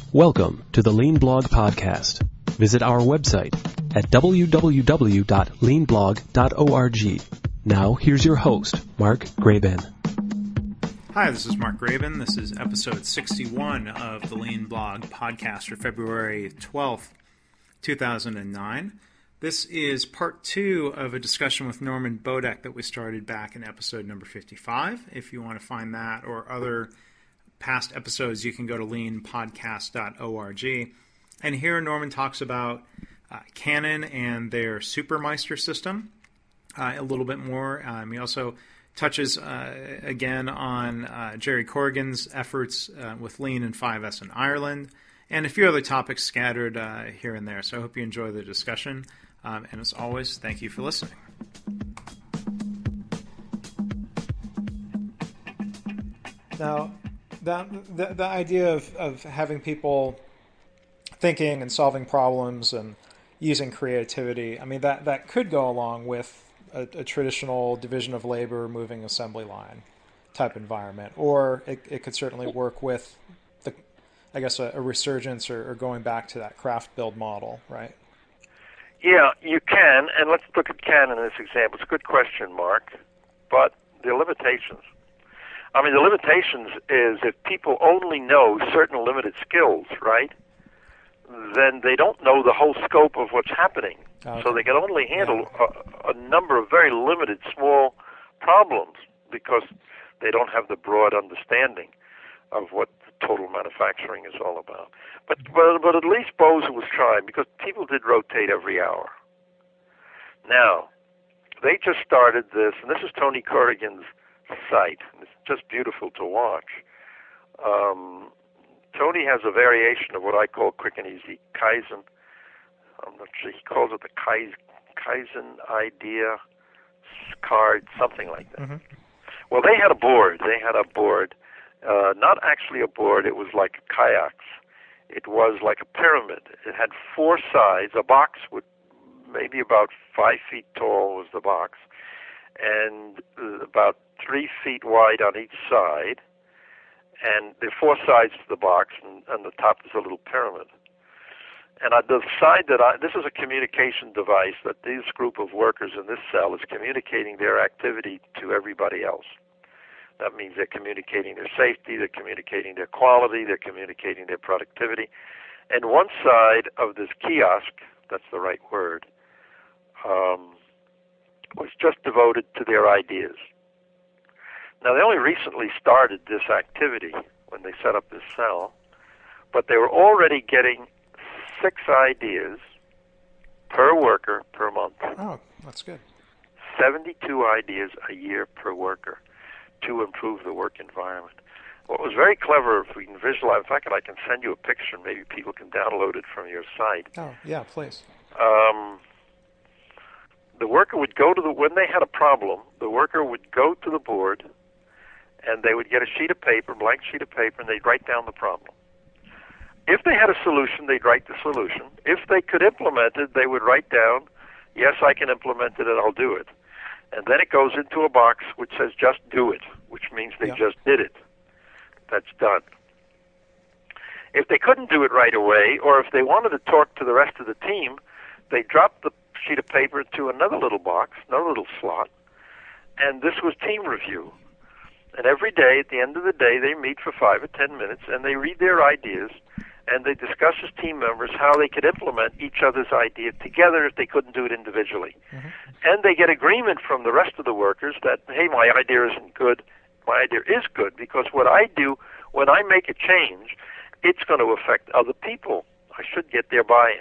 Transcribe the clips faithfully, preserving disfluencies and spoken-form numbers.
Welcome to the Lean Blog Podcast. Visit our website at w w w dot lean blog dot org. Now, here's your host, Mark Graban. Hi, this is Mark Graban. This is episode sixty-one of the Lean Blog Podcast for February twelfth, two thousand nine. This is part two of a discussion with Norman Bodek that we started back in episode number fifty-five. If you want to find that or other past episodes, you can go to lean podcast dot org. And here Norman talks about uh, Canon and their Supermeister system uh, a little bit more. Um, he also touches uh, again on uh, Jerry Corrigan's efforts uh, with Lean and five S in Ireland, and a few other topics scattered uh, here and there. So I hope you enjoy the discussion. Um, and as always, thank you for listening. Now, that, the, the idea of, of having people thinking and solving problems and using creativity, I mean, that, that could go along with a, a traditional division of labor, moving assembly line type environment. Or it, it could certainly work with, the, I guess, a, a resurgence or, or going back to that craft build model, right? Yeah, you can, and let's look at Canon in this example. It's a good question, Mark, but the limitations. I mean, the limitations is if people only know certain limited skills, right, then they don't know the whole scope of what's happening. Okay. So they can only handle yeah. a, a number of very limited small problems because they don't have the broad understanding of what total manufacturing is all about. But, but but at least Bose was trying, because people did rotate every hour. Now, they just started this, and this is Tony Corrigan's site. It's just beautiful to watch. Um, Tony has a variation of what I call quick and easy Kaizen. I'm not sure, he calls it the Kaizen, Kaizen idea card, something like that. Mm-hmm. Well, they had a board. They had a board. Uh, not actually a board, it was like kayaks. It was like a pyramid. It had four sides. A box with maybe about five feet tall was the box, and about three feet wide on each side. And there are four sides to the box, and, and the top is a little pyramid. And on the side that I, this is a communication device that this group of workers in this cell is communicating their activity to everybody else. That means they're communicating their safety, they're communicating their quality, they're communicating their productivity. And one side of this kiosk, that's the right word, um, was just devoted to their ideas. Now, they only recently started this activity when they set up this cell, but they were already getting six ideas per worker per month. Oh, that's good. seventy-two ideas a year per worker to improve the work environment. What was very clever, if we can visualize, in fact, I can send you a picture, maybe people can download it from your site. Oh, yeah, please. Um, the worker would go to the, when they had a problem, the worker would go to the board, and they would get a sheet of paper, blank sheet of paper, and they'd write down the problem. If they had a solution, they'd write the solution. If they could implement it, they would write down, yes, I can implement it and I'll do it. And then it goes into a box which says just do it, which means they yeah. just did it. That's done. If they couldn't do it right away, or if they wanted to talk to the rest of the team, they dropped the sheet of paper into another little box, another little slot, and this was team review. And every day, at the end of the day, they meet for five or ten minutes, and they read their ideas, and they discuss as team members how they could implement each other's idea together if they couldn't do it individually. Mm-hmm. And they get agreement from the rest of the workers that, hey, my idea isn't good. My idea is good, because what I do when I make a change, it's going to affect other people. I should get their buy-in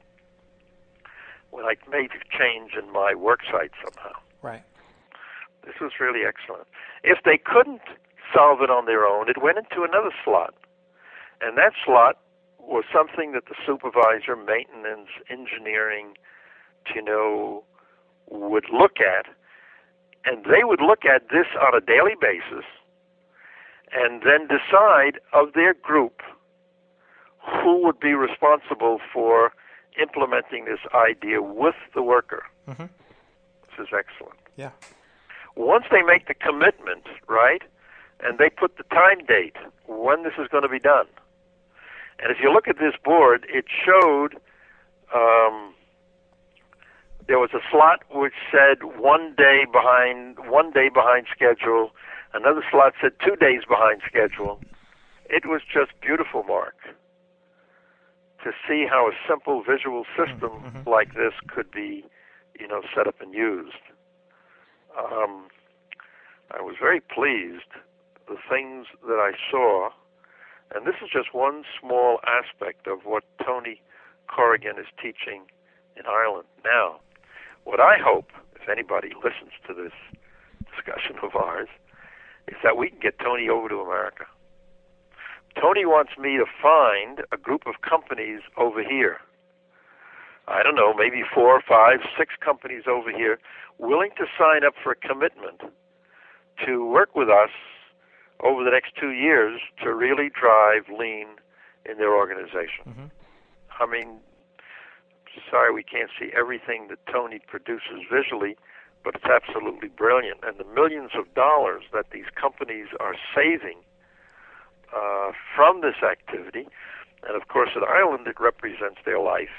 when I make a change in my work site somehow. Right. This was really excellent. If they couldn't solve it on their own, it went into another slot. And that slot was something that the supervisor, maintenance, engineering, you know, would look at. And they would look at this on a daily basis and then decide of their group who would be responsible for implementing this idea with the worker. Mm-hmm. This is excellent. Yeah. Once they make the commitment, right, and they put the time date when this is going to be done, And if you look at this board, it showed um, there was a slot which said one day behind, one day behind schedule. Another slot said two days behind schedule. It was just beautiful, Mark, to see how a simple visual system mm-hmm. like this could be, you know, set up and used. Um, I was very pleased. The things that I saw, and this is just one small aspect of what Tony Corrigan is teaching in Ireland. Now, what I hope, if anybody listens to this discussion of ours, is that we can get Tony over to America. Tony wants me to find a group of companies over here. I don't know, maybe four, five, six companies over here willing to sign up for a commitment to work with us over the next two years to really drive lean in their organization. Mm-hmm. I mean, sorry we can't see everything that Tony produces visually, but it's absolutely brilliant. And the millions of dollars that these companies are saving uh, from this activity, and of course at Ireland it represents their life.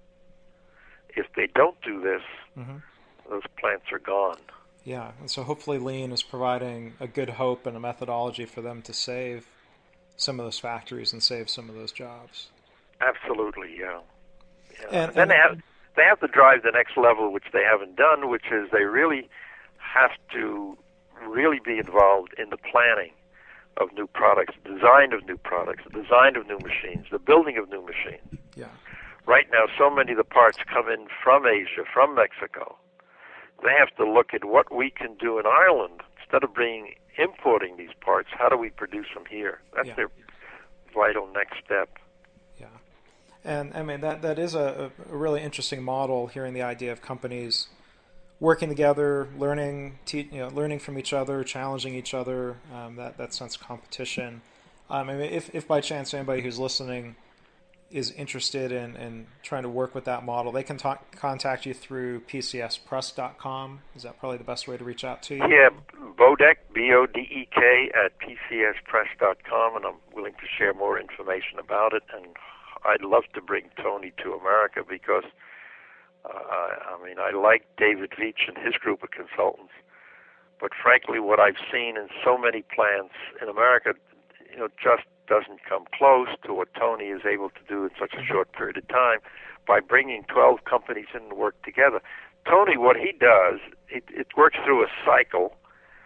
If they don't do this, mm-hmm. those plants are gone. Yeah, and so hopefully Lean is providing a good hope and a methodology for them to save some of those factories and save some of those jobs. Absolutely, yeah. yeah. And, and then and, they have they have to drive the next level, which they haven't done, which is they really have to really be involved in the planning of new products, design of new products, the design of new machines, the building of new machines. Yeah. Right now, so many of the parts come in from Asia, from Mexico. They have to look at what we can do in Ireland. Instead of being importing these parts, how do we produce them here? That's yeah. their vital next step. Yeah. And, I mean, that that is a, a really interesting model, hearing the idea of companies working together, learning te- you know, learning from each other, challenging each other, um, that, that sense of competition. Um, I mean, if, if by chance anybody who's listening is interested in, in trying to work with that model, they can talk, contact you through P C S press dot com. Is that probably the best way to reach out to you? Yeah, Bodek, B O D E K, at P C S press dot com, and I'm willing to share more information about it. And I'd love to bring Tony to America because, uh, I mean, I like David Veach and his group of consultants, but frankly, what I've seen in so many plants in America, you know, just doesn't come close to what Tony is able to do in such a short period of time by bringing twelve companies in to work together. Tony, what he does, it, it works through a cycle.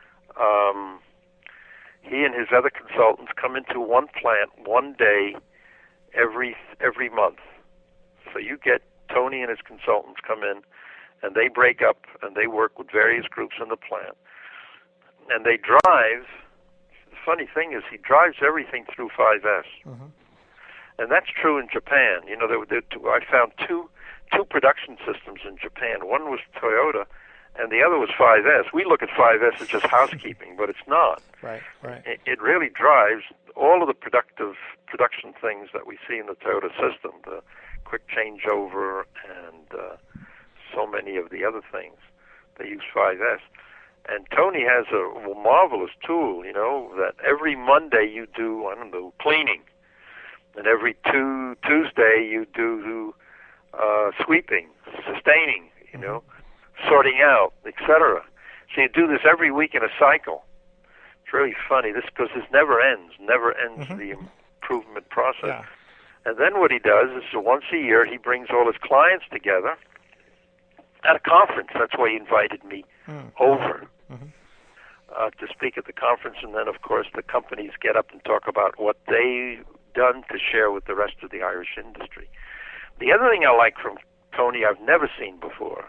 Um, he and his other consultants come into one plant one day every every month. So you get Tony and his consultants come in, and they break up, and they work with various groups in the plant. And they drive... Funny thing is, he drives everything through five S, mm-hmm. and that's true in Japan. You know, there, there, I found two two production systems in Japan. One was Toyota, and the other was five S. We look at five S as just housekeeping, but it's not. Right, right. It, it really drives all of the productive production things that we see in the Toyota system, the quick changeover, and uh, so many of the other things. They use five S. And Tony has a marvelous tool, you know, that every Monday you do, I don't know, cleaning. And every two, Tuesday you do uh, sweeping, sustaining, you know, sorting out, et cetera. So you do this every week in a cycle. It's really funny, this because this never ends, never ends mm-hmm. the improvement process. Yeah. And then what he does is so once a year he brings all his clients together at a conference. That's why he invited me mm. over. Mm-hmm. Uh, to speak at the conference, and then, of course, the companies get up and talk about what they've done to share with the rest of the Irish industry. The other thing I like from Tony I've never seen before,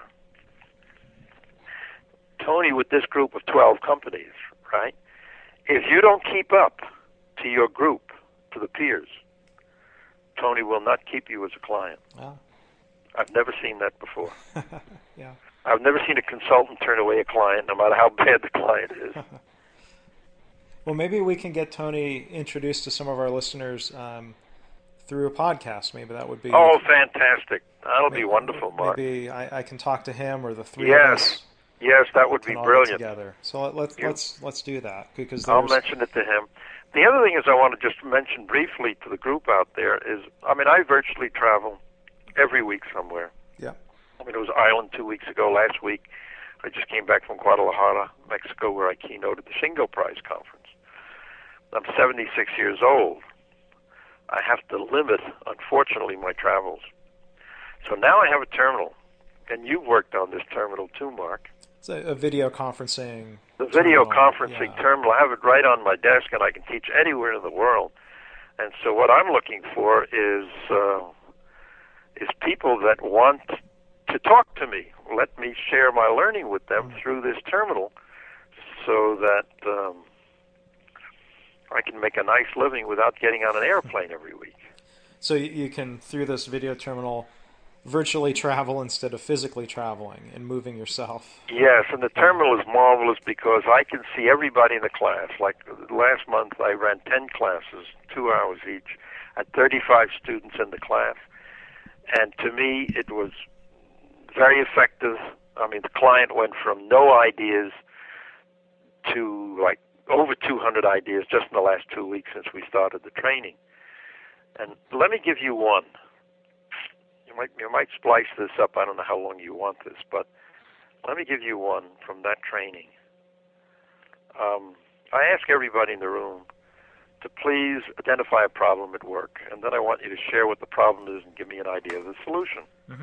Tony with this group of twelve companies, right? If you don't keep up to your group, to the peers, Tony will not keep you as a client. Oh. I've never seen that before. Yeah. I've never seen a consultant turn away a client, no matter how bad the client is. Well, maybe we can get Tony introduced to some of our listeners um, through a podcast. Maybe that would be... Oh, fantastic. That'll maybe, be wonderful, Mark. Maybe I, I can talk to him or the three yes. of us Yes, that would be put all brilliant. Together. So let, let's You- let's let's do that because I'll there's mention it to him. The other thing is I want to just mention briefly to the group out there is, I mean, I virtually travel every week somewhere. yeah. I mean, it was Ireland two weeks ago. Last week, I just came back from Guadalajara, Mexico, where I keynoted the Shingo Prize Conference. I'm seventy-six years old. I have to limit, unfortunately, my travels. So now I have a terminal, and you've worked on this terminal too, Mark. It's a, a video conferencing. The video terminal, conferencing yeah. terminal, I have it right on my desk, and I can teach anywhere in the world. And so what I'm looking for is uh, is people that want to talk to me. Let me share my learning with them Mm. through this terminal so that um, I can make a nice living without getting on an airplane every week. So you, you can, through this video terminal, virtually travel instead of physically traveling and moving yourself. Yes, and the terminal is marvelous because I can see everybody in the class. Like last month, I ran ten classes, two hours each, at thirty-five students in the class. And to me, it was very effective. I mean, the client went from no ideas to like over two hundred ideas just in the last two weeks since we started the training. And let me give you one. You might you might splice this up. I don't know how long you want this, but let me give you one from that training. Um, I ask everybody in the room to please identify a problem at work, and then I want you to share what the problem is and give me an idea of the solution. Mm-hmm.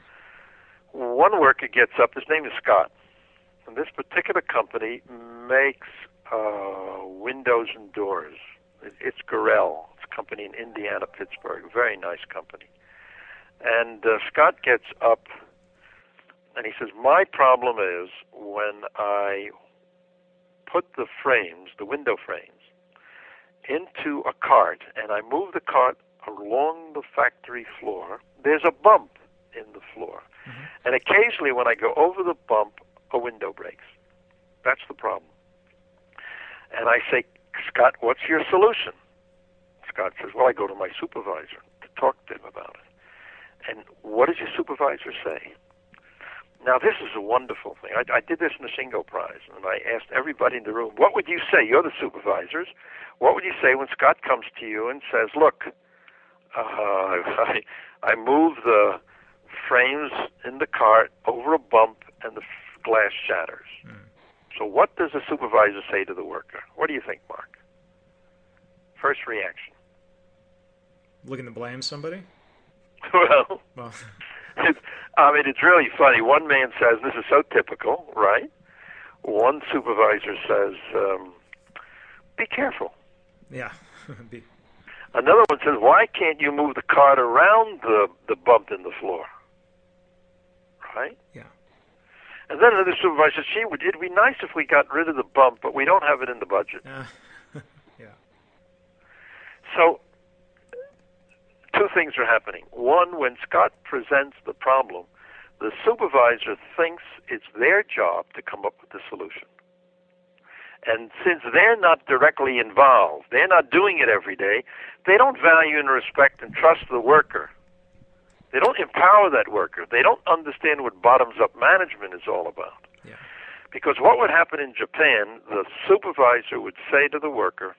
One worker gets up. His name is Scott, and this particular company makes uh, windows and doors. It, it's Gorel. It's a company in Indiana, Pittsburgh. A very nice company. And uh, Scott gets up, and he says, my problem is when I put the frames, the window frames, into a cart, and I move the cart along the factory floor, there's a bump in the floor. Mm-hmm. And occasionally when I go over the bump, a window breaks. That's the problem. And I say, Scott, what's your solution? Scott says, well, I go to my supervisor to talk to him about it. And what does your supervisor say? Now, this is a wonderful thing. I, I did this in the Shingo Prize, and I asked everybody in the room, what would you say? You're the supervisors. What would you say when Scott comes to you and says, look, uh, I, I move the frames in the cart over a bump and the f- glass shatters. Mm. So what does the supervisor say to the worker? What do you think, Mark? First reaction. Looking to blame somebody? Well, well. It's, I mean, it's really funny. One man says, this is so typical, right? One supervisor says, um, be careful. Yeah. be... Another one says, why can't you move the cart around the, the bump in the floor? Right? Yeah. And then another supervisor says, gee, it'd be nice if we got rid of the bump, but we don't have it in the budget. Uh, yeah. So, two things are happening. One, when Scott presents the problem, the supervisor thinks it's their job to come up with the solution. And since they're not directly involved, they're not doing it every day, they don't value and respect and trust the worker. They don't empower that worker. They don't understand what bottoms-up management is all about. Yeah. Because what would happen in Japan, the supervisor would say to the worker,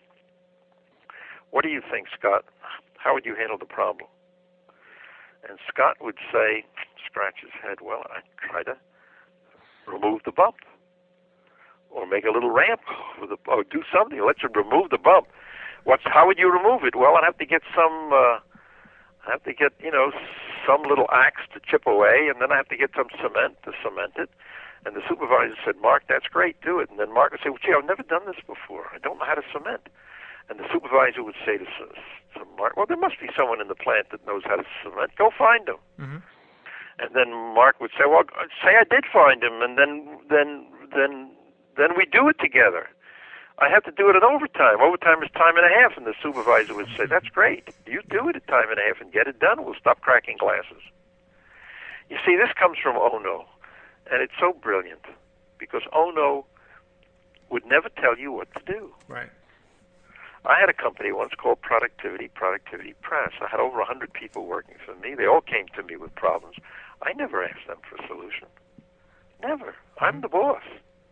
what do you think, Scott? How would you handle the problem? And Scott would say, scratch his head, well, I'd try to remove the bump. Or make a little ramp, with a, or do something. Let's remove the bump. What's how would you remove it? Well, I'd have to get some. Uh, I have to get you know some little axe to chip away, and then I have to get some cement to cement it. And the supervisor said, "Mark, that's great. Do it." And then Mark would say, "Well, gee, I've never done this before. I don't know how to cement." And the supervisor would say to, to Mark, "Well, there must be someone in the plant that knows how to cement. Go find him." Mm-hmm. And then Mark would say, "Well, say I did find him," and then then then. Then we do it together. I have to do it at overtime. Overtime is time and a half, and the supervisor would say, that's great. You do it at time and a half and get it done. We'll stop cracking glasses. You see, this comes from Ono, and it's so brilliant because Ono would never tell you what to do. Right. I had a company once called Productivity, Productivity Press. I had over one hundred people working for me. They all came to me with problems. I never asked them for a solution. Never. I'm the boss.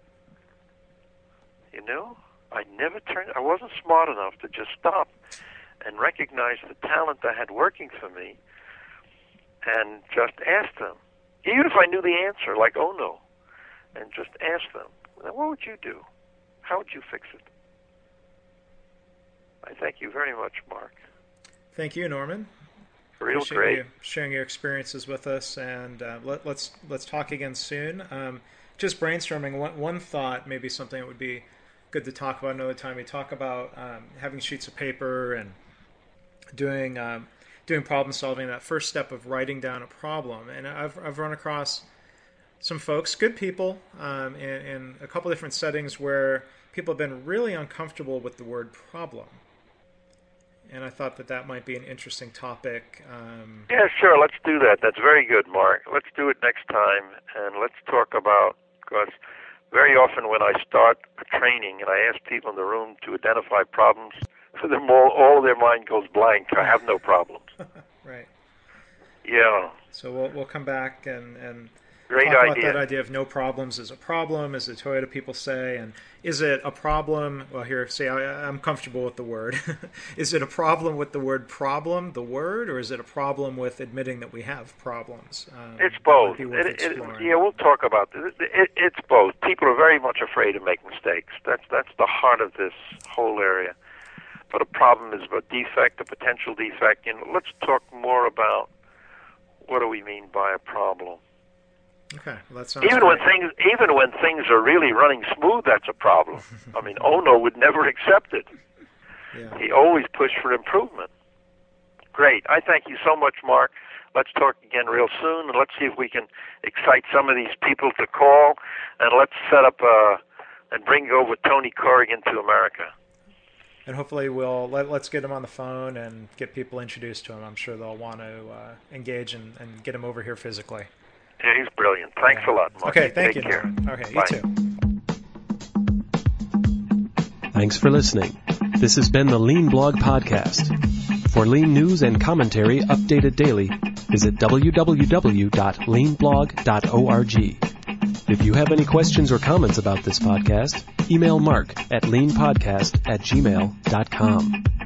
You know, I never turned, I wasn't smart enough to just stop and recognize the talent I had working for me and just ask them. Even if I knew the answer, like, oh no, and just ask them, what would you do? How would you fix it? I thank you very much, Mark. Thank you, Norman. Real Appreciate great. You sharing your experiences with us, and uh, let, let's let's talk again soon. Um, just brainstorming, one, one thought, maybe something that would be good to talk about another time. We talk about um, having sheets of paper and doing um, doing problem solving. That first step of writing down a problem, and I've I've run across some folks, good people, um, in, in a couple different settings where people have been really uncomfortable with the word problem. And I thought that that might be an interesting topic. Um, yeah, sure. Let's do that. That's very good, Mark. Let's do it next time, and let's talk about, because very often when I start a training and I ask people in the room to identify problems, for them all, all their mind goes blank. I have no problems. Right. Yeah. So we'll we'll come back and, and Great talk idea. about that idea of no problems is a problem, as the Toyota people say, and is it a problem? Well, here, say I, I'm comfortable with the word. Is it a problem with the word problem, the word, or is it a problem with admitting that we have problems? Um, it's both. It, it, yeah, we'll talk about this. It, it, it's both. People are very much afraid of making mistakes. That's that's the heart of this whole area. But a problem is a defect, a potential defect. And let's talk more about what do we mean by a problem. Okay, well, that sounds even great. when things, even when things are really running smooth, that's a problem. I mean, Ono would never accept it. Yeah. He always pushed for improvement. Great. I thank you so much, Mark. Let's talk again real soon, and let's see if we can excite some of these people to call, and let's set up uh, and bring over Tony Corrigan to America. And hopefully we'll let, let's get him on the phone and get people introduced to him. I'm sure they'll want to uh, engage and, and get him over here physically. Yeah, he's brilliant. Thanks yeah. a lot, Mark. Okay, thank Take you. care. Okay, Bye. you too. Thanks for listening. This has been the Lean Blog Podcast. For Lean news and commentary updated daily, visit w w w dot lean blog dot org. If you have any questions or comments about this podcast, email Mark at leanpodcast at gmail dot com.